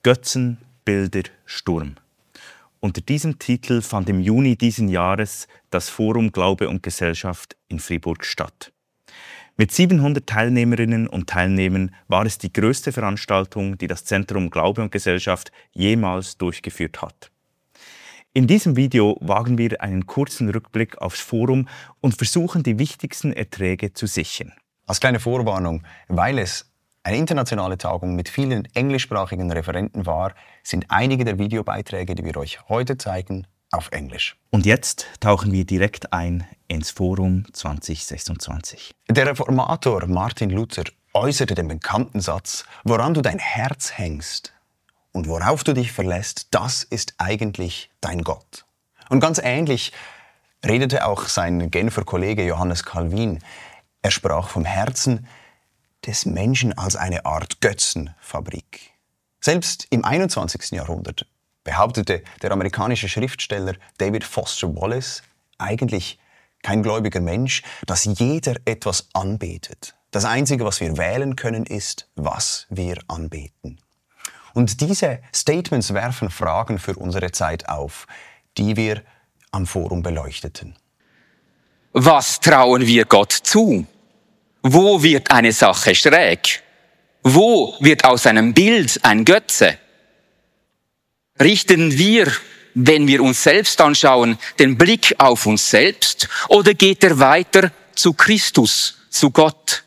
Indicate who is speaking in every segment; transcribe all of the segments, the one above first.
Speaker 1: Götzen, Bilder, Sturm. Unter diesem Titel fand im Juni diesen Jahres das Forum Glaube und Gesellschaft in Fribourg statt. Mit 700 Teilnehmerinnen und Teilnehmern war es die größte Veranstaltung, die das Zentrum Glaube und Gesellschaft jemals durchgeführt hat. In diesem Video wagen wir einen kurzen Rückblick aufs Forum und versuchen, die wichtigsten Erträge zu sichern.
Speaker 2: Als kleine Vorwarnung, weil es eine internationale Tagung mit vielen englischsprachigen Referenten war, sind einige der Videobeiträge, die wir euch heute zeigen, auf Englisch.
Speaker 1: Und jetzt tauchen wir direkt ein ins Forum 2026.
Speaker 2: Der Reformator Martin Luther äußerte den bekannten Satz: Woran du dein Herz hängst und worauf du dich verlässt, das ist eigentlich dein Gott. Und ganz ähnlich redete auch sein Genfer Kollege Johannes Calvin. Er sprach vom Herzen des Menschen als eine Art Götzenfabrik. Selbst im 21. Jahrhundert behauptete der amerikanische Schriftsteller David Foster Wallace, eigentlich kein gläubiger Mensch, dass jeder etwas anbetet. Das Einzige, was wir wählen können, ist, was wir anbeten. Und diese Statements werfen Fragen für unsere Zeit auf, die wir am Forum beleuchteten.
Speaker 3: Was trauen wir Gott zu? Wo wird eine Sache schräg? Wo wird aus einem Bild ein Götze? Richten wir, wenn wir uns selbst anschauen, den Blick auf uns selbst oder geht er weiter zu Christus, zu Gott?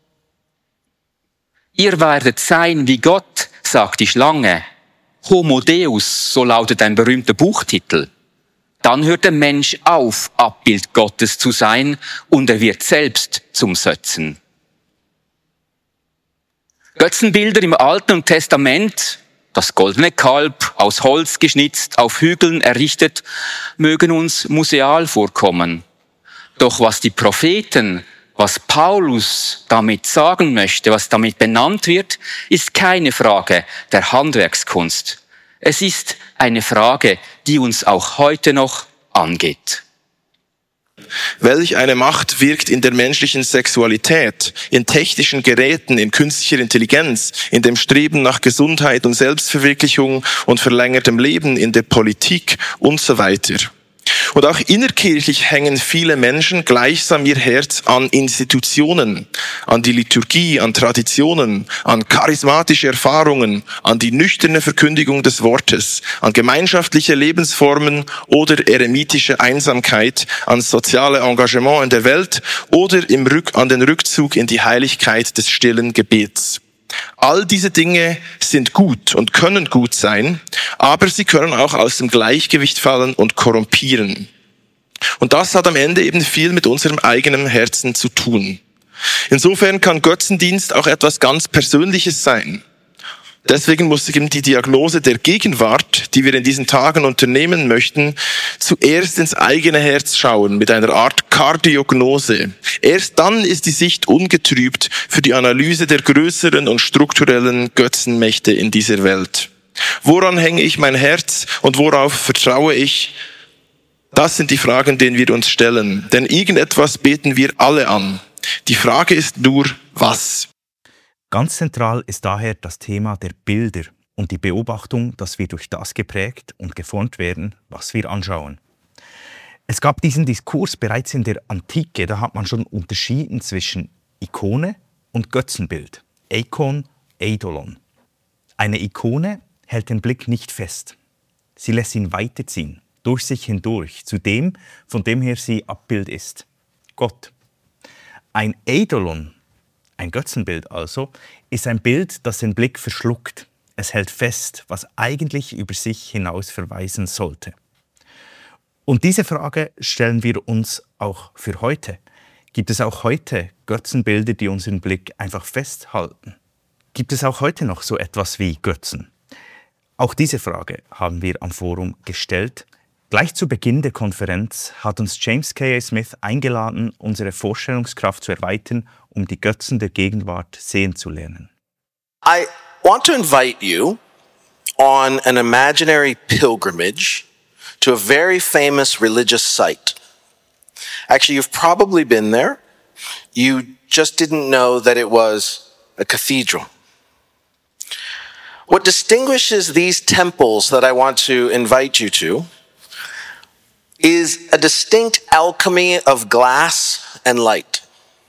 Speaker 3: Ihr werdet sein wie Gott, sagt die Schlange. Homo Deus, so lautet ein berühmter Buchtitel. Dann hört der Mensch auf, Abbild Gottes zu sein und er wird selbst zum Götzen. Götzenbilder im Alten Testament, das goldene Kalb, aus Holz geschnitzt, auf Hügeln errichtet, mögen uns museal vorkommen. Doch was die Propheten, was Paulus damit sagen möchte, was damit benannt wird, ist keine Frage der Handwerkskunst. Es ist eine Frage, die uns auch heute noch angeht.
Speaker 4: Welch eine Macht wirkt in der menschlichen Sexualität, in technischen Geräten, in künstlicher Intelligenz, in dem Streben nach Gesundheit und Selbstverwirklichung und verlängertem Leben, in der Politik und so weiter. Und auch innerkirchlich hängen viele Menschen gleichsam ihr Herz an Institutionen, an die Liturgie, an Traditionen, an charismatische Erfahrungen, an die nüchterne Verkündigung des Wortes, an gemeinschaftliche Lebensformen oder eremitische Einsamkeit, an soziale Engagement in der Welt oder an den Rückzug in die Heiligkeit des stillen Gebets. All diese Dinge sind gut und können gut sein, aber sie können auch aus dem Gleichgewicht fallen und korrumpieren. Und das hat am Ende eben viel mit unserem eigenen Herzen zu tun. Insofern kann Götzendienst auch etwas ganz Persönliches sein. Deswegen muss eben die Diagnose der Gegenwart, die wir in diesen Tagen unternehmen möchten, zuerst ins eigene Herz schauen, mit einer Art Kardiognose. Erst dann ist die Sicht ungetrübt für die Analyse der größeren und strukturellen Götzenmächte in dieser Welt. Woran hänge ich mein Herz und worauf vertraue ich? Das sind die Fragen, denen wir uns stellen. Denn irgendetwas beten wir alle an. Die Frage ist nur, was?
Speaker 1: Ganz zentral ist daher das Thema der Bilder und die Beobachtung, dass wir durch das geprägt und geformt werden, was wir anschauen. Es gab diesen Diskurs bereits in der Antike, da hat man schon unterschieden zwischen Ikone und Götzenbild. Eikon, Eidolon. Eine Ikone hält den Blick nicht fest. Sie lässt ihn weiterziehen, durch sich hindurch, zu dem, von dem her sie Abbild ist. Gott. Ein Eidolon, ein Götzenbild also, ist ein Bild, das den Blick verschluckt. Es hält fest, was eigentlich über sich hinaus verweisen sollte. Und diese Frage stellen wir uns auch für heute. Gibt es auch heute Götzenbilder, die unseren Blick einfach festhalten? Gibt es auch heute noch so etwas wie Götzen? Auch diese Frage haben wir am Forum gestellt. Gleich zu Beginn der Konferenz hat uns James K.A. Smith eingeladen, unsere Vorstellungskraft zu erweitern, um die Götzen der Gegenwart sehen zu lernen.
Speaker 5: I want to invite you on an imaginary pilgrimage to a very famous religious site. Actually, you've probably been there. You just didn't know that it was a cathedral. What distinguishes these temples that I want to invite you to is a distinct alchemy of glass and light.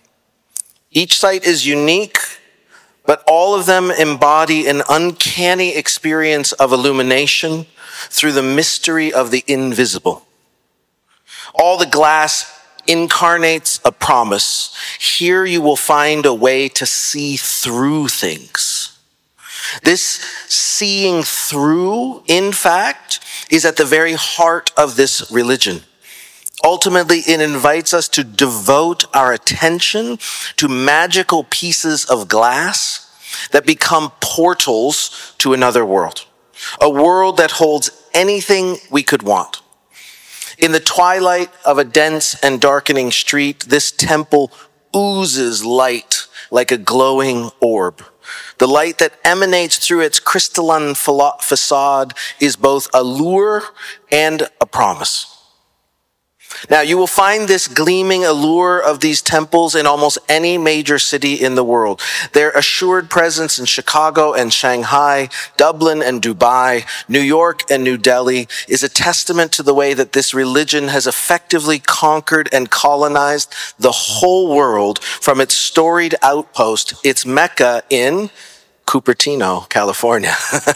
Speaker 5: Each site is unique, but all of them embody an uncanny experience of illumination through the mystery of the invisible. All the glass incarnates a promise. Here you will find a way to see through things. This seeing through, in fact, is at the very heart of this religion. Ultimately, it invites us to devote our attention to magical pieces of glass that become portals to another world, a world that holds anything we could want. In the twilight of a dense and darkening street, this temple oozes light like a glowing orb. The light that emanates through its crystalline facade is both a lure and a promise. Now, you will find this gleaming allure of these temples in almost any major city in the world. Their assured presence in Chicago and Shanghai, Dublin and Dubai, New York and New Delhi is a testament to the way that this religion has effectively conquered and colonized the whole world from its storied outpost, its Mecca in Cupertino, California.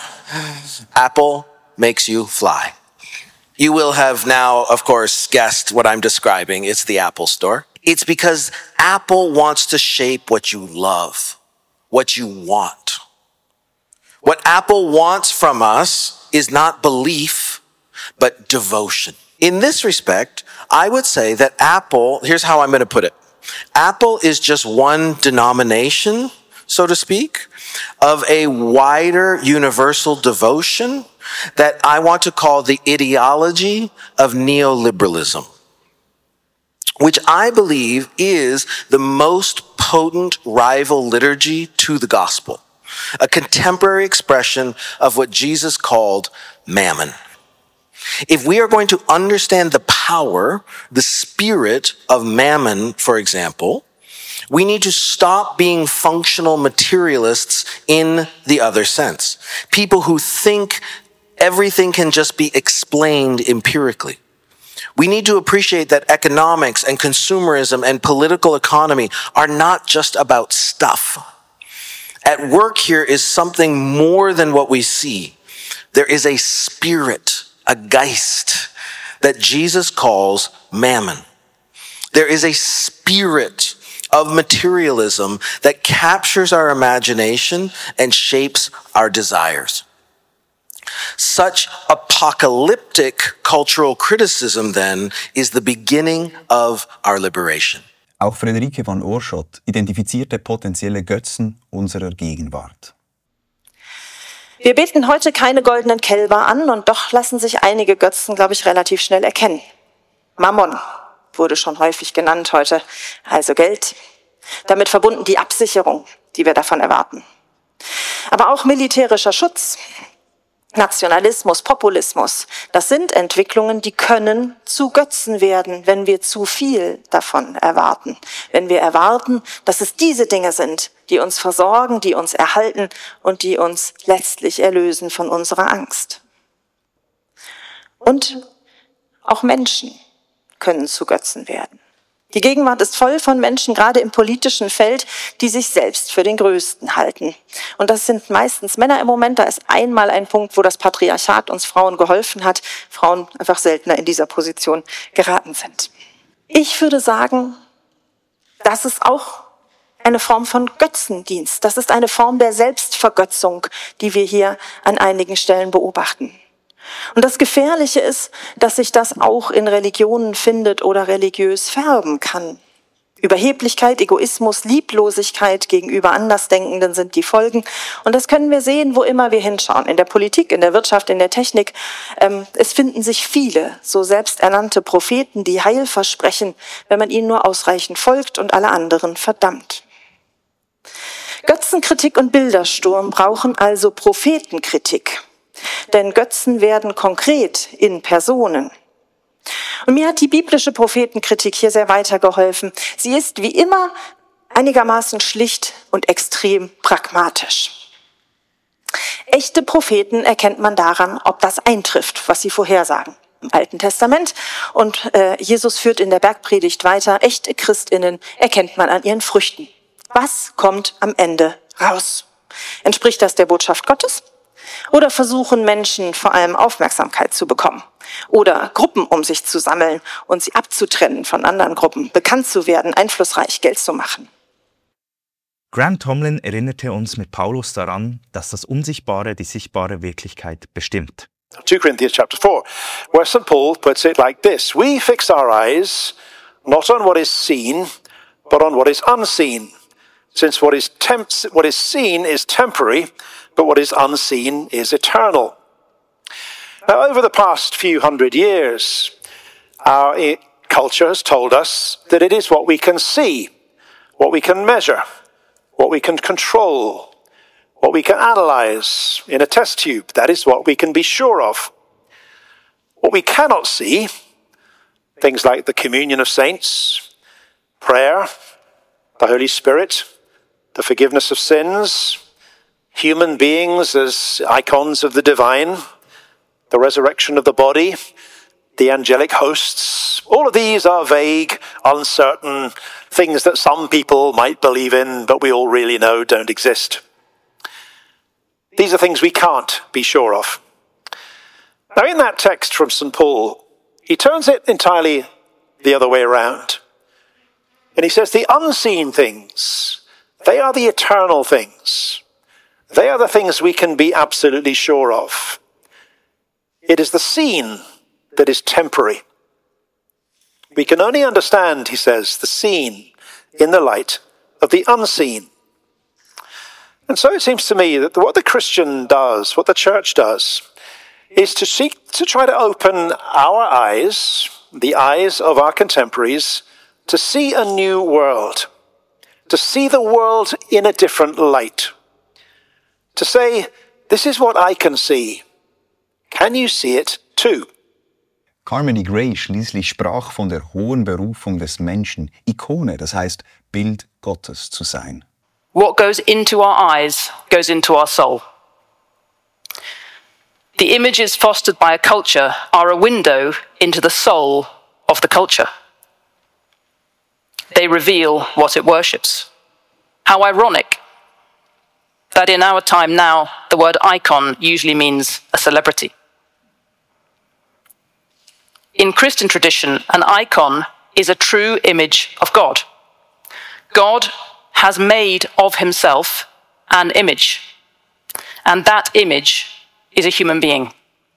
Speaker 5: Apple makes you fly. You will have now, of course, guessed what I'm describing. It's the Apple Store. It's because Apple wants to shape what you love, what you want. What Apple wants from us is not belief, but devotion. In this respect, I would say that Apple, here's how I'm going to put it. Apple is just one denomination, so to speak, of a wider universal devotion that I want to call the ideology of neoliberalism, which I believe is the most potent rival liturgy to the gospel, a contemporary expression of what Jesus called mammon. If we are going to understand the power, the spirit of mammon, for example, we need to stop being functional materialists in the other sense. People who think everything can just be explained empirically. We need to appreciate that economics and consumerism and political economy are not just about stuff. At work here is something more than what we see. There is a spirit, a Geist, that Jesus calls mammon. There is a spirit of materialism that captures our imagination and shapes our desires. Such apocalyptic cultural criticism, then, is the beginning of our liberation.
Speaker 2: Auch Friederike von Oorschot identifizierte potenzielle Götzen unserer Gegenwart.
Speaker 6: Wir beten heute keine goldenen Kälber an und doch lassen sich einige Götzen, glaube ich, relativ schnell erkennen. Mammon wurde schon häufig genannt heute, also Geld. Damit verbunden die Absicherung, die wir davon erwarten. Aber auch militärischer Schutz, Nationalismus, Populismus, das sind Entwicklungen, die können zu Götzen werden, wenn wir zu viel davon erwarten. Wenn wir erwarten, dass es diese Dinge sind, die uns versorgen, die uns erhalten und die uns letztlich erlösen von unserer Angst. Und auch Menschen können zu Götzen werden. Die Gegenwart ist voll von Menschen, gerade im politischen Feld, die sich selbst für den Größten halten. Und das sind meistens Männer im Moment. Da ist einmal ein Punkt, wo das Patriarchat uns Frauen geholfen hat. Frauen einfach seltener in dieser Position geraten sind. Ich würde sagen, das ist auch eine Form von Götzendienst. Das ist eine Form der Selbstvergötzung, die wir hier an einigen Stellen beobachten. Und das Gefährliche ist, dass sich das auch in Religionen findet oder religiös färben kann. Überheblichkeit, Egoismus, Lieblosigkeit gegenüber Andersdenkenden sind die Folgen. Und das können wir sehen, wo immer wir hinschauen. In der Politik, in der Wirtschaft, in der Technik. Es finden sich viele so selbsternannte Propheten, die Heil versprechen, wenn man ihnen nur ausreichend folgt und alle anderen verdammt. Götzenkritik und Bildersturm brauchen also Prophetenkritik. Denn Götzen werden konkret in Personen. Und mir hat die biblische Prophetenkritik hier sehr weitergeholfen. Sie ist wie immer einigermaßen schlicht und extrem pragmatisch. Echte Propheten erkennt man daran, ob das eintrifft, was sie vorhersagen. Im Alten Testament. Und Jesus führt in der Bergpredigt weiter, echte Christinnen erkennt man an ihren Früchten. Was kommt am Ende raus? Entspricht das der Botschaft Gottes? Oder versuchen Menschen vor allem Aufmerksamkeit zu bekommen? Oder Gruppen um sich zu sammeln und sie abzutrennen von anderen Gruppen, bekannt zu werden, einflussreich Geld zu machen?
Speaker 1: Graham Tomlin erinnerte uns mit Paulus daran, dass das Unsichtbare die sichtbare Wirklichkeit bestimmt.
Speaker 7: 2 Corinthians chapter 4, where St. Paul puts it like this: we fix our eyes not on what is seen, but on what is unseen. Since what is seen is temporary, but what is unseen is eternal. Now, over the past few hundred years, our culture has told us that it is what we can see, what we can measure, what we can control, what we can analyze in a test tube. That is what we can be sure of. What we cannot see, things like the communion of saints, prayer, the Holy Spirit, the forgiveness of sins, human beings as icons of the divine, the resurrection of the body, the angelic hosts. All of these are vague, uncertain things that some people might believe in, but we all really know don't exist. These are things we can't be sure of. Now, in that text from St. Paul, he turns it entirely the other way around. And he says the unseen things, they are the eternal things. They are the things we can be absolutely sure of. It is the seen that is temporary. We can only understand, he says, the seen in the light of the unseen. And so it seems to me that what the Christian does, what the church does, is to seek to try to open our eyes, the eyes of our contemporaries, to see a new world, to see the world in a different light, to say, this is what I can see. Can you see it too?
Speaker 2: Carmody Gray schließlich sprach von der hohen Berufung des Menschen, Ikone, das heißt Bild Gottes zu sein.
Speaker 8: What goes into our eyes goes into our soul. The images fostered by a culture are a window into the soul of the culture. They reveal what it worships. How ironic that in our time now, the word icon usually means a celebrity. In Christian tradition, an icon is a true image of God. God has made of himself an image, and that image is a human being.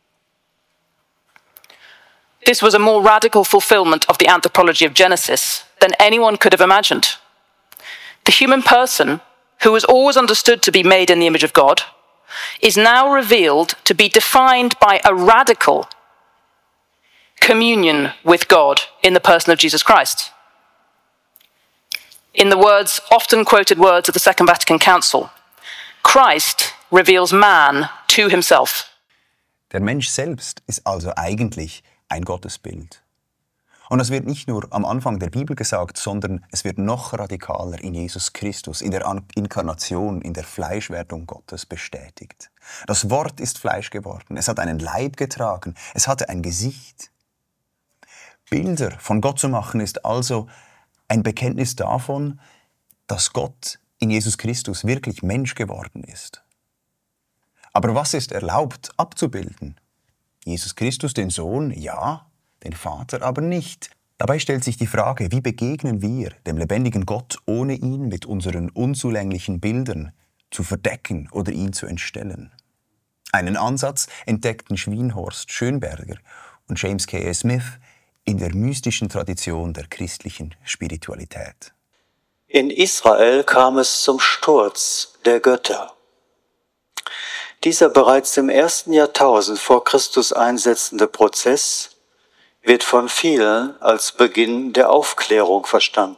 Speaker 8: This was a more radical fulfillment of the anthropology of Genesis than anyone could have imagined. The human person, who was always understood to be made in the image of God, is now revealed to be defined by a radical communion with God in the person of Jesus Christ. In the often quoted words of the Second Vatican Council, Christ reveals man to himself.
Speaker 2: Der Mensch selbst ist also eigentlich ein Gottesbild. Und das wird nicht nur am Anfang der Bibel gesagt, sondern es wird noch radikaler in Jesus Christus, in der Inkarnation, in der Fleischwerdung Gottes bestätigt. Das Wort ist Fleisch geworden, es hat einen Leib getragen, es hatte ein Gesicht. Bilder von Gott zu machen ist also ein Bekenntnis davon, dass Gott in Jesus Christus wirklich Mensch geworden ist. Aber was ist erlaubt abzubilden? Jesus Christus, den Sohn, ja, den Vater aber nicht. Dabei stellt sich die Frage, wie begegnen wir dem lebendigen Gott, ohne ihn mit unseren unzulänglichen Bildern zu verdecken oder ihn zu entstellen? Einen Ansatz entdeckten Schwienhorst, Schönberger und James K. A. Smith in der mystischen Tradition der christlichen Spiritualität.
Speaker 9: In Israel kam es zum Sturz der Götter. Dieser bereits im 1. Jahrtausend vor Christus einsetzende Prozess wird von vielen als Beginn der Aufklärung verstanden.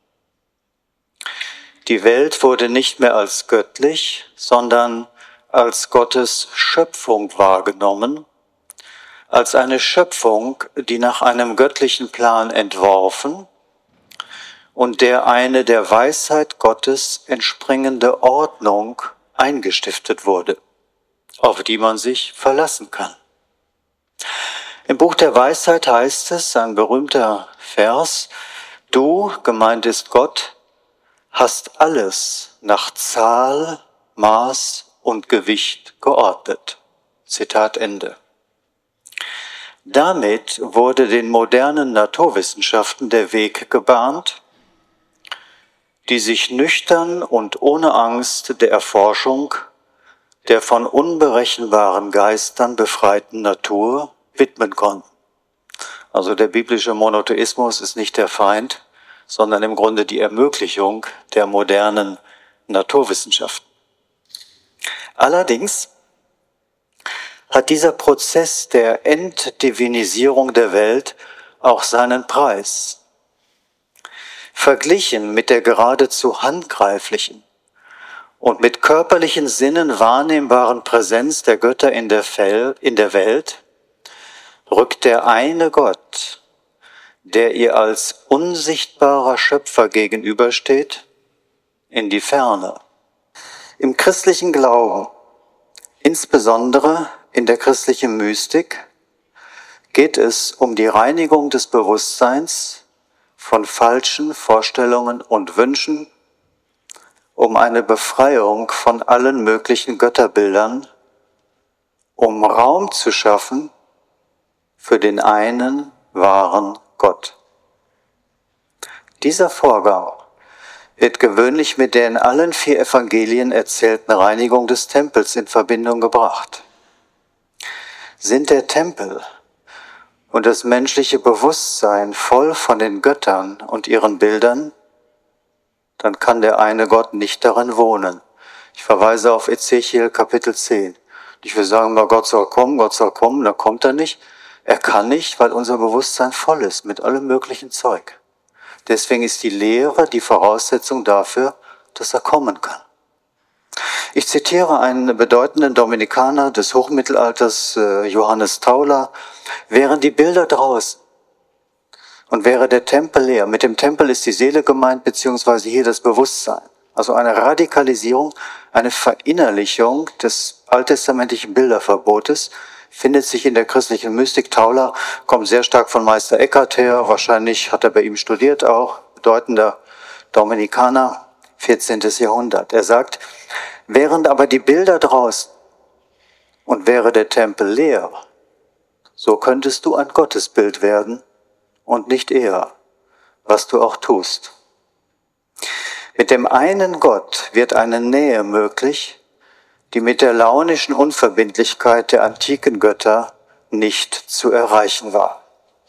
Speaker 9: Die Welt wurde nicht mehr als göttlich, sondern als Gottes Schöpfung wahrgenommen, als eine Schöpfung, die nach einem göttlichen Plan entworfen und der eine der Weisheit Gottes entspringende Ordnung eingestiftet wurde. auf die man sich verlassen kann. Im Buch der Weisheit heißt es, ein berühmter Vers, du, gemeint ist Gott, hast alles nach Zahl, Maß und Gewicht geordnet. Zitat Ende. Damit wurde den modernen Naturwissenschaften der Weg gebahnt, die sich nüchtern und ohne Angst der Erforschung der von unberechenbaren Geistern befreiten Natur widmen konnten. Also der biblische Monotheismus ist nicht der Feind, sondern im Grunde die Ermöglichung der modernen Naturwissenschaften. Allerdings hat dieser Prozess der Entdivinisierung der Welt auch seinen Preis. Verglichen mit der geradezu handgreiflichen und mit körperlichen Sinnen wahrnehmbaren Präsenz der Götter in der Welt, rückt der eine Gott, der ihr als unsichtbarer Schöpfer gegenübersteht, in die Ferne. Im christlichen Glauben, insbesondere in der christlichen Mystik, geht es um die Reinigung des Bewusstseins von falschen Vorstellungen und Wünschen, um eine Befreiung von allen möglichen Götterbildern, um Raum zu schaffen für den einen wahren Gott. Dieser Vorgang wird gewöhnlich mit der in allen 4 Evangelien erzählten Reinigung des Tempels in Verbindung gebracht. Sind der Tempel und das menschliche Bewusstsein voll von den Göttern und ihren Bildern, dann kann der eine Gott nicht darin wohnen. Ich verweise auf Ezechiel Kapitel 10. Ich will sagen, Gott soll kommen, da kommt er nicht. Er kann nicht, weil unser Bewusstsein voll ist mit allem möglichen Zeug. Deswegen ist die Lehre die Voraussetzung dafür, dass er kommen kann. Ich zitiere einen bedeutenden Dominikaner des Hochmittelalters, Johannes Tauler, wären die Bilder draußen und wäre der Tempel leer. Mit dem Tempel ist die Seele gemeint, beziehungsweise hier das Bewusstsein. Also eine Radikalisierung, eine Verinnerlichung des alttestamentlichen Bilderverbotes findet sich in der christlichen Mystik. Tauler kommt sehr stark von Meister Eckhart her, wahrscheinlich hat er bei ihm studiert auch, bedeutender Dominikaner, 14. Jahrhundert. Er sagt, während aber die Bilder draußen und wäre der Tempel leer, so könntest du ein Gottesbild werden und nicht eher, was du auch tust. Mit dem einen Gott wird eine Nähe möglich, die mit der launischen Unverbindlichkeit der antiken Götter nicht zu erreichen war.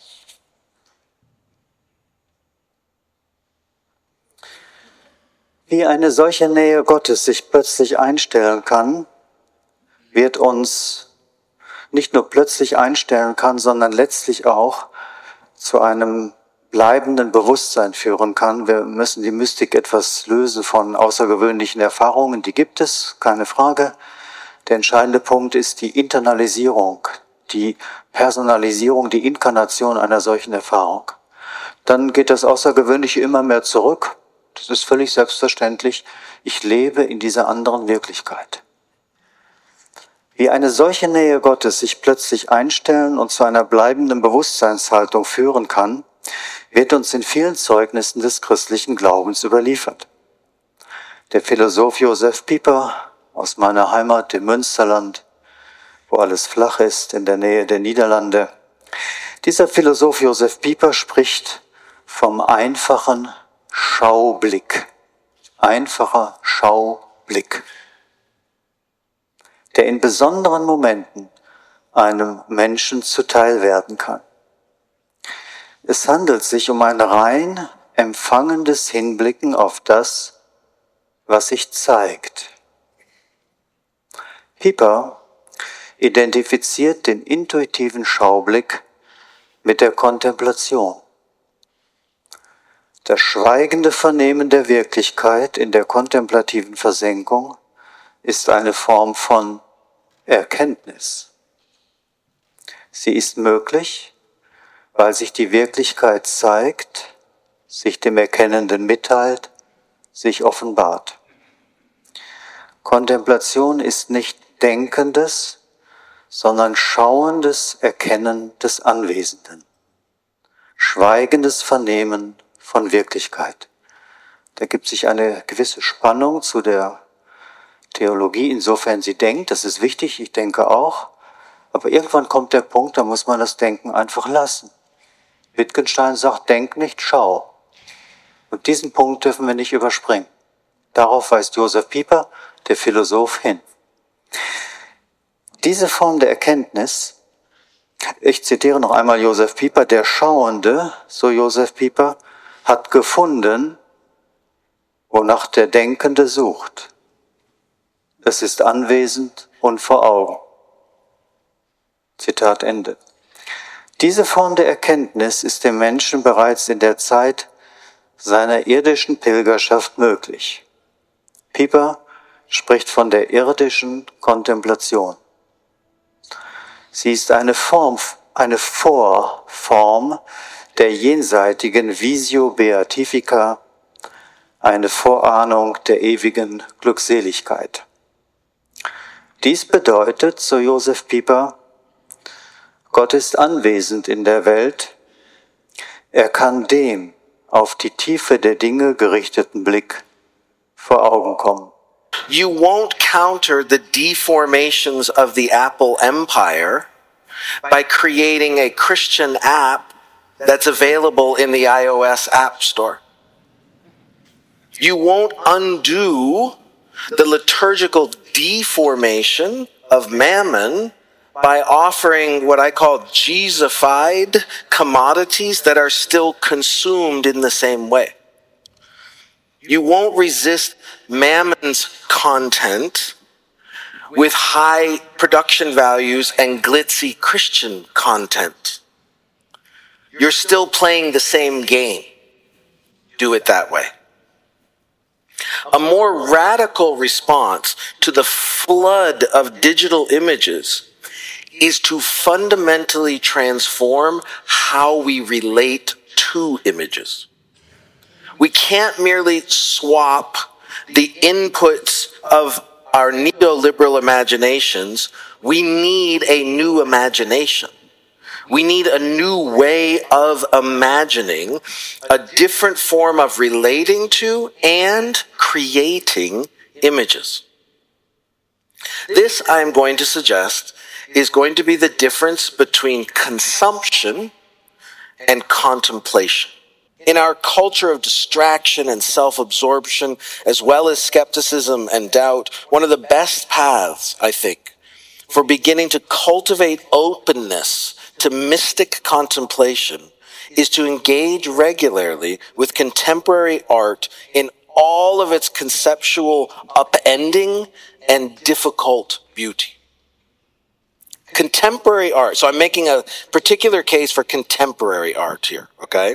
Speaker 9: Wie eine solche Nähe Gottes sich plötzlich einstellen kann, wird uns nicht nur plötzlich einstellen kann, sondern letztlich auch zu einem bleibenden Bewusstsein führen kann. Wir müssen die Mystik etwas lösen von außergewöhnlichen Erfahrungen, die gibt es, keine Frage. Der entscheidende Punkt ist die Internalisierung, die Personalisierung, die Inkarnation einer solchen Erfahrung. Dann geht das Außergewöhnliche immer mehr zurück. Das ist völlig selbstverständlich. Ich lebe in dieser anderen Wirklichkeit. Wie eine solche Nähe Gottes sich plötzlich einstellen und zu einer bleibenden Bewusstseinshaltung führen kann, wird uns in vielen Zeugnissen des christlichen Glaubens überliefert. Der Philosoph Josef Pieper aus meiner Heimat, dem Münsterland, wo alles flach ist, in der Nähe der Niederlande. Dieser Philosoph Josef Pieper spricht vom einfachen Schaublick. Einfacher Schaublick, der in besonderen Momenten einem Menschen zuteil werden kann. Es handelt sich um ein rein empfangendes Hinblicken auf das, was sich zeigt. Pieper identifiziert den intuitiven Schaublick mit der Kontemplation. Das schweigende Vernehmen der Wirklichkeit in der kontemplativen Versenkung ist eine Form von Erkenntnis. Sie ist möglich, weil sich die Wirklichkeit zeigt, sich dem Erkennenden mitteilt, sich offenbart. Kontemplation ist nicht denkendes, sondern schauendes Erkennen des Anwesenden. Schweigendes Vernehmen von Wirklichkeit. Da gibt sich eine gewisse Spannung zu der Theologie, insofern sie denkt, das ist wichtig, ich denke auch, aber irgendwann kommt der Punkt, da muss man das Denken einfach lassen. Wittgenstein sagt, denk nicht, schau. Und diesen Punkt dürfen wir nicht überspringen. Darauf weist Josef Pieper, der Philosoph, hin. Diese Form der Erkenntnis, ich zitiere noch einmal Josef Pieper, der Schauende, so Josef Pieper, hat gefunden, wonach der Denkende sucht. Es ist anwesend und vor Augen. Zitat Ende. Diese Form der Erkenntnis ist dem Menschen bereits in der Zeit seiner irdischen Pilgerschaft möglich. Pieper spricht von der irdischen Kontemplation. Sie ist eine Vorform der jenseitigen Visio Beatifica, eine Vorahnung der ewigen Glückseligkeit. Dies bedeutet, so Josef Pieper, Gott ist anwesend in der Welt, er kann dem auf die Tiefe der Dinge gerichteten Blick vor Augen kommen.
Speaker 5: You won't counter the deformations of the Apple empire by creating a Christian app that's available in the iOS App Store. You won't undo the liturgical deformation of mammon by offering what I call Jesusified commodities that are still consumed in the same way. You won't resist mammon's content with high production values and glitzy Christian content. You're still playing the same game. Do it that way. A more radical response to the flood of digital images is to fundamentally transform how we relate to images. We can't merely swap the inputs of our neoliberal imaginations. We need a new imagination. We need a new way of imagining, a different form of relating to and creating images. This, I am going to suggest, is going to be the difference between consumption and contemplation. In our culture of distraction and self-absorption, as well as skepticism and doubt, one of the best paths, I think, for beginning to cultivate openness to mystic contemplation is to engage regularly with contemporary art in all of its conceptual upending and difficult beauty. Contemporary art. So I'm making a particular case for contemporary art here, okay?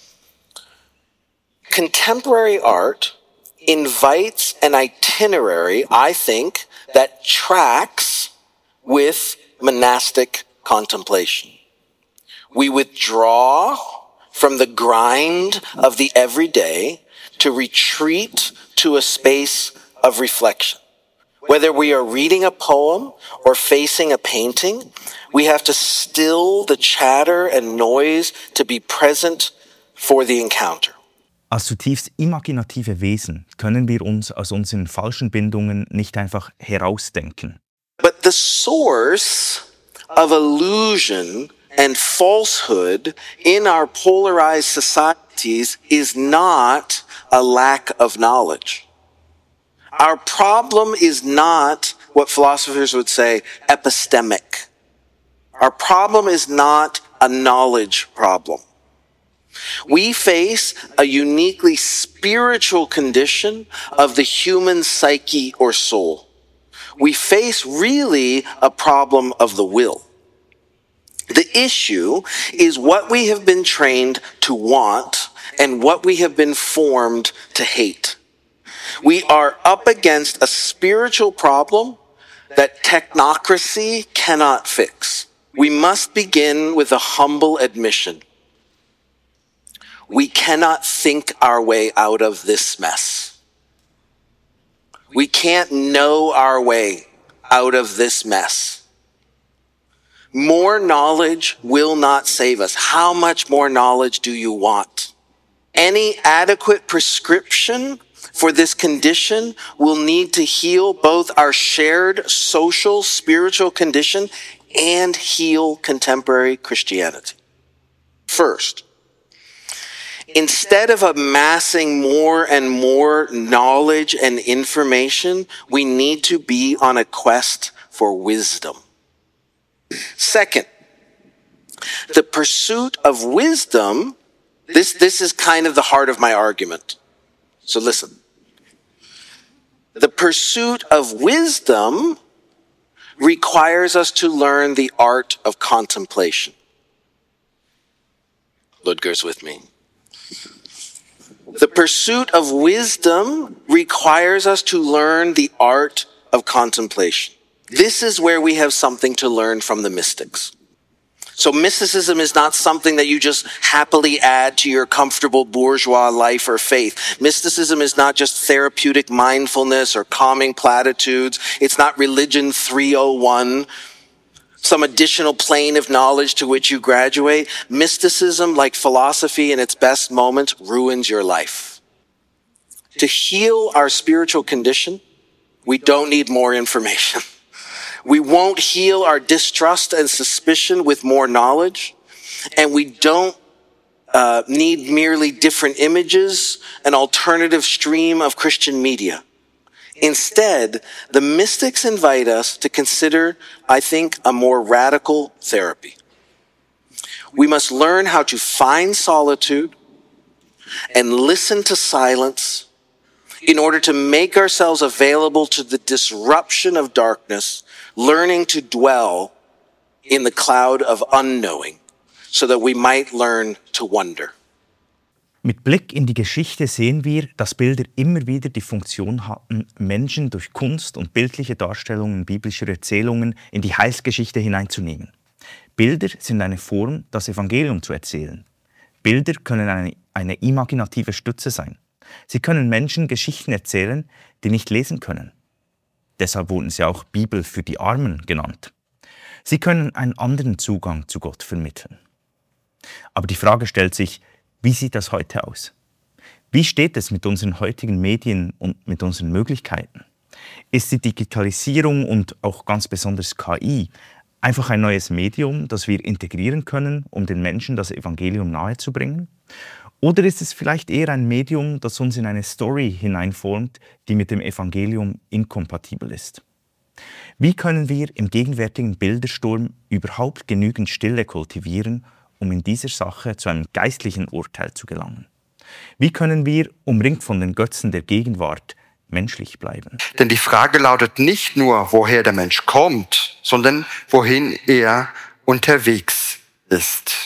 Speaker 5: Contemporary art invites an itinerary, I think, that tracks with monastic contemplation. We withdraw from the grind of the everyday to retreat to a space of reflection. Whether we are reading a poem or facing a painting, we have to still the chatter and noise to be present for the encounter.
Speaker 1: Als zutiefst imaginative Wesen können wir uns aus unseren falschen Bindungen nicht einfach herausdenken.
Speaker 5: But the source of illusion and falsehood in our polarized societies is not a lack of knowledge. Our problem is not what philosophers would say epistemic. Our problem is not a knowledge problem. We face a uniquely spiritual condition of the human psyche or soul. We face really a problem of the will. The issue is what we have been trained to want and what we have been formed to hate. We are up against a spiritual problem that technocracy cannot fix. We must begin with a humble admission. We cannot think our way out of this mess. We can't know our way out of this mess. More knowledge will not save us. How much more knowledge do you want? Any adequate prescription for this condition will need to heal both our shared social, spiritual condition and heal contemporary Christianity. First, instead of amassing more and more knowledge and information, we need to be on a quest for wisdom. Second, the pursuit of wisdom, this is kind of the heart of my argument. So listen. The pursuit of wisdom requires us to learn the art of contemplation. Ludger's with me. The pursuit of wisdom requires us to learn the art of contemplation. This is where we have something to learn from the mystics. So mysticism is not something that you just happily add to your comfortable bourgeois life or faith. Mysticism is not just therapeutic mindfulness or calming platitudes. It's not religion 301, some additional plane of knowledge to which you graduate. Mysticism, like philosophy in its best moments, ruins your life. To heal our spiritual condition, we don't need more information. We won't heal our distrust and suspicion with more knowledge, and we don't need merely different images, an alternative stream of Christian media. Instead, the mystics invite us to consider, I think, a more radical therapy. We must learn how to find solitude and listen to silence in order to make ourselves available to the disruption of darkness, learning to dwell in the cloud of unknowing, so that we might learn to wonder.
Speaker 1: Mit Blick in die Geschichte sehen wir, dass Bilder immer wieder die Funktion hatten, Menschen durch Kunst und bildliche Darstellungen biblischer Erzählungen in die Heilsgeschichte hineinzunehmen. Bilder sind eine Form, das Evangelium zu erzählen. Bilder können eine imaginative Stütze sein. Sie können Menschen Geschichten erzählen, die nicht lesen können. Deshalb wurden sie auch Bibel für die Armen genannt. Sie können einen anderen Zugang zu Gott vermitteln. Aber die Frage stellt sich, wie sieht das heute aus? Wie steht es mit unseren heutigen Medien und mit unseren Möglichkeiten? Ist die Digitalisierung und auch ganz besonders KI einfach ein neues Medium, das wir integrieren können, um den Menschen das Evangelium nahezubringen? Oder ist es vielleicht eher ein Medium, das uns in eine Story hineinformt, die mit dem Evangelium inkompatibel ist? Wie können wir im gegenwärtigen Bildersturm überhaupt genügend Stille kultivieren, um in dieser Sache zu einem geistlichen Urteil zu gelangen? Wie können wir, umringt von den Götzen der Gegenwart, menschlich bleiben?
Speaker 10: Denn die Frage lautet nicht nur, woher der Mensch kommt, sondern wohin er unterwegs ist.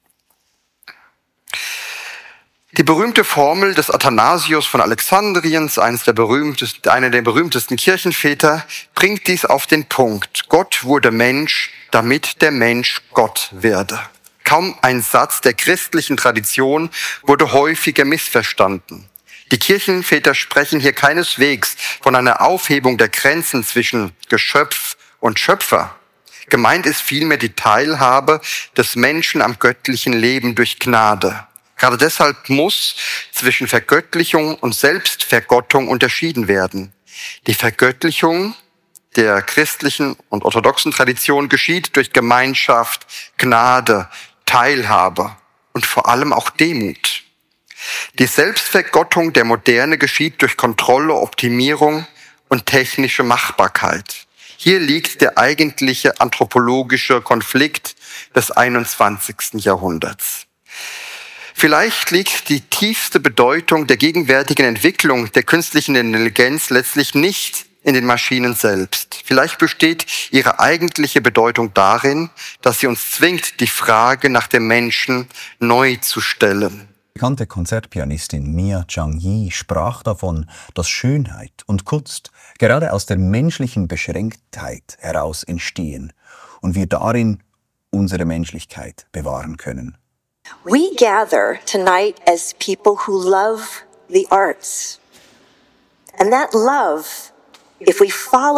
Speaker 10: Die berühmte Formel des Athanasius von Alexandriens, einer der berühmtesten Kirchenväter, bringt dies auf den Punkt. Gott wurde Mensch, damit der Mensch Gott werde. Kaum ein Satz der christlichen Tradition wurde häufiger missverstanden. Die Kirchenväter sprechen hier keineswegs von einer Aufhebung der Grenzen zwischen Geschöpf und Schöpfer. Gemeint ist vielmehr die Teilhabe des Menschen am göttlichen Leben durch Gnade. Gerade deshalb muss zwischen Vergöttlichung und Selbstvergottung unterschieden werden. Die Vergöttlichung der christlichen und orthodoxen Tradition geschieht durch Gemeinschaft, Gnade, Teilhabe und vor allem auch Demut. Die Selbstvergottung der Moderne geschieht durch Kontrolle, Optimierung und technische Machbarkeit. Hier liegt der eigentliche anthropologische Konflikt des 21. Jahrhunderts. Vielleicht liegt die tiefste Bedeutung der gegenwärtigen Entwicklung der künstlichen Intelligenz letztlich nicht in den Maschinen selbst. Vielleicht besteht ihre eigentliche Bedeutung darin, dass sie uns zwingt, die Frage nach dem Menschen neu zu stellen.
Speaker 2: Die bekannte Konzertpianistin Mia Chang-yi sprach davon, dass Schönheit und Kunst gerade aus der menschlichen Beschränktheit heraus entstehen und wir darin unsere Menschlichkeit bewahren können.
Speaker 6: We gather tonight as people who love the arts. And that love, if we follow it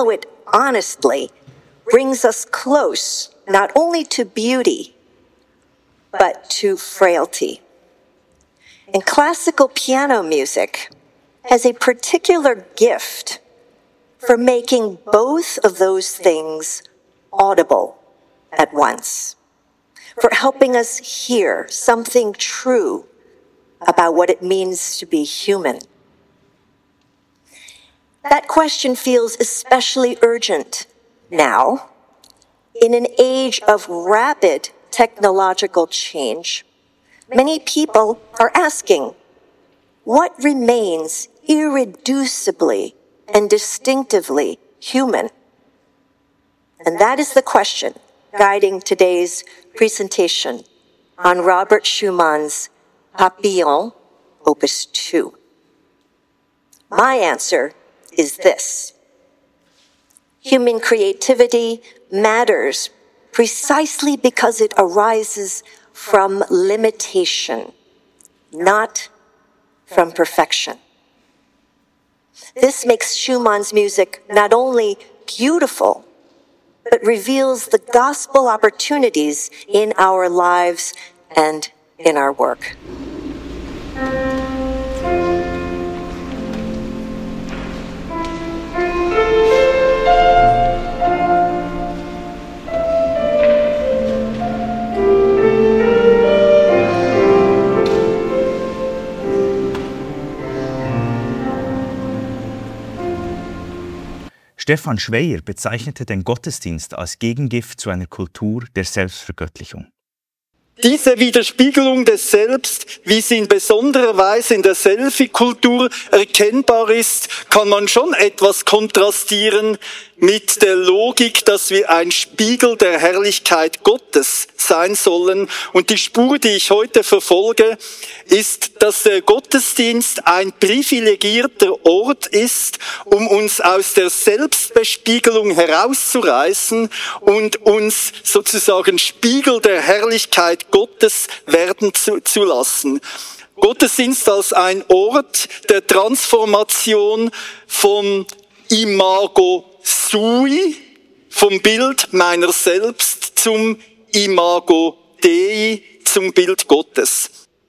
Speaker 11: honestly brings us close not only to beauty, but to frailty. And classical piano music has a particular gift for making both of those things audible at once, for helping us hear something true about what it means to be human. That question feels especially urgent now, in an age of rapid technological change. Many people are asking, what remains irreducibly and distinctively human? And that is the question guiding today's presentation on Robert Schumann's Papillon, Opus 2. My answer is this. Human creativity matters precisely because it arises from limitation, not from perfection. This makes Schumann's music not only beautiful, but reveals the gospel opportunities in our lives and in our work.
Speaker 1: Stefan Schweyer bezeichnete den Gottesdienst als Gegengift zu einer Kultur der Selbstvergöttlichung.
Speaker 12: Diese Widerspiegelung des Selbst, wie sie in besonderer Weise in der Selfie-Kultur erkennbar ist, kann man schon etwas kontrastieren mit der Logik, dass wir ein Spiegel der Herrlichkeit Gottes sein sollen. Und die Spur, die ich heute verfolge, ist, dass der Gottesdienst ein privilegierter Ort ist, um uns aus der Selbstbespiegelung herauszureißen und uns sozusagen Spiegel der Herrlichkeit Gottes werden zu lassen. Gottesdienst als ein Ort der Transformation vom Imago Sui, vom Bild meiner selbst zum Imago Dei, zum Bild Gottes.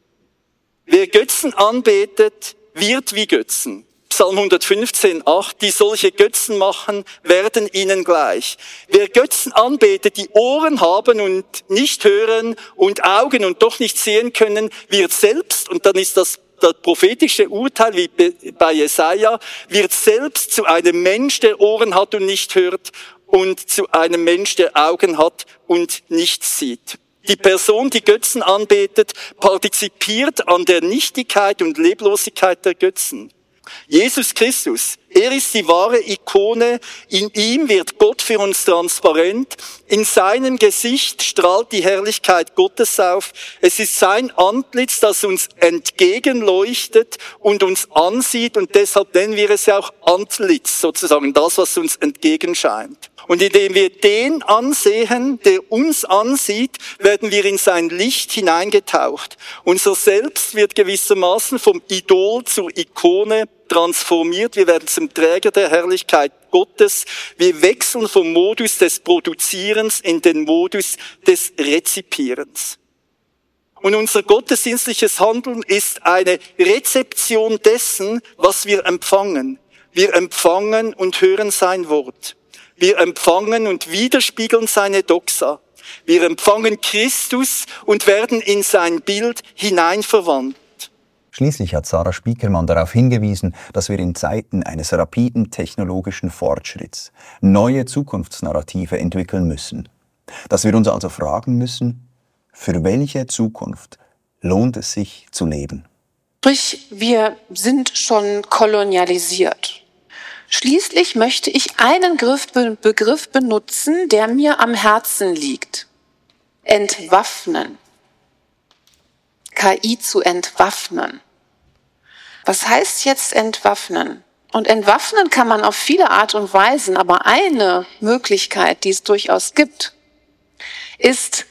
Speaker 12: Wer Götzen anbetet, wird wie Götzen. Psalm 115,8, die solche Götzen machen, werden ihnen gleich. Wer Götzen anbetet, die Ohren haben und nicht hören und Augen und doch nicht sehen können, wird selbst, und dann ist das prophetische Urteil, wie bei Jesaja, wird selbst zu einem Mensch, der Ohren hat und nicht hört, und zu einem Mensch, der Augen hat und nicht sieht. Die Person, die Götzen anbetet, partizipiert an der Nichtigkeit und Leblosigkeit der Götzen. Jesus Christus, er ist die wahre Ikone, in ihm wird Gott für uns transparent, in seinem Gesicht strahlt die Herrlichkeit Gottes auf, es ist sein Antlitz, das uns entgegenleuchtet und uns ansieht, und deshalb nennen wir es ja auch Antlitz, sozusagen das, was uns entgegenscheint. Und indem wir den ansehen, der uns ansieht, werden wir in sein Licht hineingetaucht. Unser Selbst wird gewissermaßen vom Idol zur Ikone transformiert. Wir werden zum Träger der Herrlichkeit Gottes. Wir wechseln vom Modus des Produzierens in den Modus des Rezipierens. Und unser gottesdienstliches Handeln ist eine Rezeption dessen, was wir empfangen. Wir empfangen und hören sein Wort. Wir empfangen und widerspiegeln seine Doxa. Wir empfangen Christus und werden in sein Bild hineinverwandelt.
Speaker 2: Schließlich hat Sarah Spiekermann darauf hingewiesen, dass wir in Zeiten eines rapiden technologischen Fortschritts neue Zukunftsnarrative entwickeln müssen. Dass wir uns also fragen müssen, für welche Zukunft lohnt es sich zu leben?
Speaker 13: Sprich, wir sind schon kolonialisiert. Schließlich möchte ich einen Begriff benutzen, der mir am Herzen liegt. Entwaffnen. KI zu entwaffnen. Was heißt jetzt entwaffnen? Und entwaffnen kann man auf viele Art und Weisen, aber eine Möglichkeit, die es durchaus gibt, ist,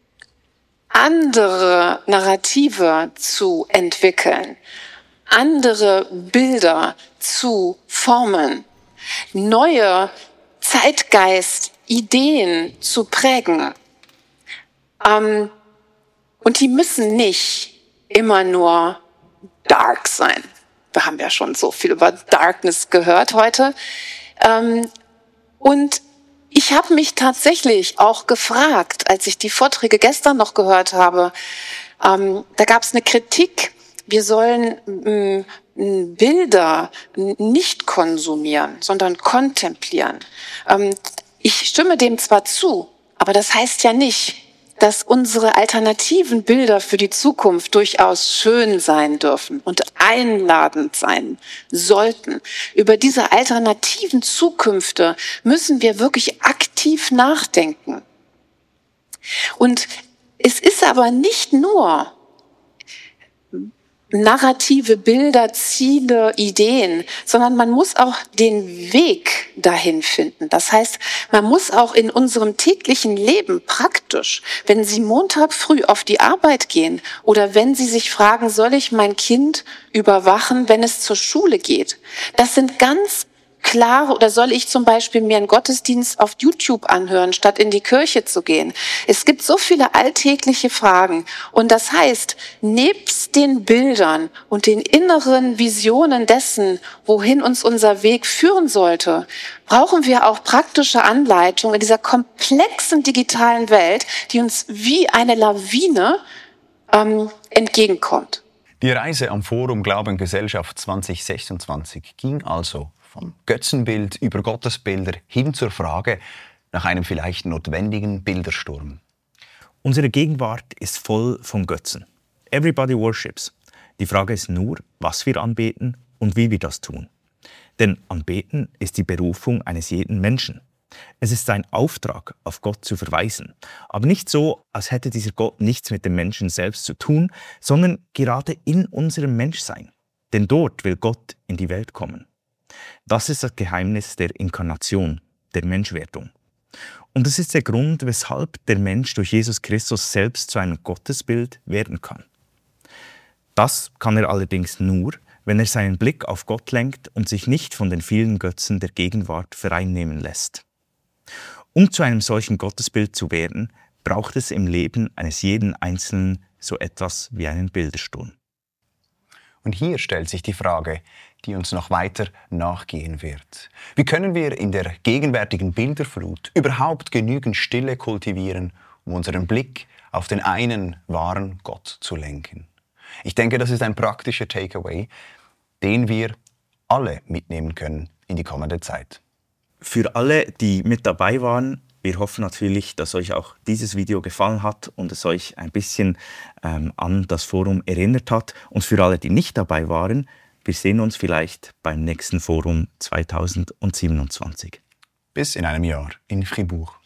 Speaker 13: andere Narrative zu entwickeln, andere Bilder zu formen, neue Zeitgeist, Ideen zu prägen. Und die müssen nicht immer nur dark sein. Wir haben ja schon so viel über Darkness gehört heute. Und ich habe mich tatsächlich auch gefragt, als ich die Vorträge gestern noch gehört habe, da gab es eine Kritik, wir sollen Bilder nicht konsumieren, sondern kontemplieren. Ich stimme dem zwar zu, aber das heißt ja nicht, dass unsere alternativen Bilder für die Zukunft durchaus schön sein dürfen und einladend sein sollten. Über diese alternativen Zukünfte müssen wir wirklich aktiv nachdenken. Und es ist aber nicht nur narrative Bilder, Ziele, Ideen, sondern man muss auch den Weg dahin finden. Das heißt, man muss auch in unserem täglichen Leben praktisch, wenn Sie Montag früh auf die Arbeit gehen oder wenn Sie sich fragen, soll ich mein Kind überwachen, wenn es zur Schule geht? Das sind ganz klare, oder soll ich zum Beispiel mir einen Gottesdienst auf YouTube anhören, statt in die Kirche zu gehen? Es gibt so viele alltägliche Fragen. Und das heißt, nebst den Bildern und den inneren Visionen dessen, wohin uns unser Weg führen sollte, brauchen wir auch praktische Anleitungen in dieser komplexen digitalen Welt, die uns wie eine Lawine entgegenkommt.
Speaker 2: Die Reise am Forum Glaube und Gesellschaft 2026 ging also vom Götzenbild über Gottesbilder hin zur Frage nach einem vielleicht notwendigen Bildersturm.
Speaker 1: Unsere Gegenwart ist voll von Götzen. Everybody worships. Die Frage ist nur, was wir anbeten und wie wir das tun. Denn Anbeten ist die Berufung eines jeden Menschen. Es ist ein Auftrag, auf Gott zu verweisen. Aber nicht so, als hätte dieser Gott nichts mit dem Menschen selbst zu tun, sondern gerade in unserem Menschsein. Denn dort will Gott in die Welt kommen. Das ist das Geheimnis der Inkarnation, der Menschwerdung. Und das ist der Grund, weshalb der Mensch durch Jesus Christus selbst zu einem Gottesbild werden kann. Das kann er allerdings nur, wenn er seinen Blick auf Gott lenkt und sich nicht von den vielen Götzen der Gegenwart vereinnehmen lässt. Um zu einem solchen Gottesbild zu werden, braucht es im Leben eines jeden Einzelnen so etwas wie einen Bildersturm.
Speaker 2: Und hier stellt sich die Frage, die uns noch weiter nachgehen wird. Wie können wir in der gegenwärtigen Bilderflut überhaupt genügend Stille kultivieren, um unseren Blick auf den einen wahren Gott zu lenken? Ich denke, das ist ein praktischer Takeaway, den wir alle mitnehmen können in die kommende Zeit.
Speaker 1: Für alle, die mit dabei waren, wir hoffen natürlich, dass euch auch dieses Video gefallen hat und es euch ein bisschen an das Forum erinnert hat. Und für alle, die nicht dabei waren, wir sehen uns vielleicht beim nächsten Forum 2027.
Speaker 2: Bis in einem Jahr in Fribourg.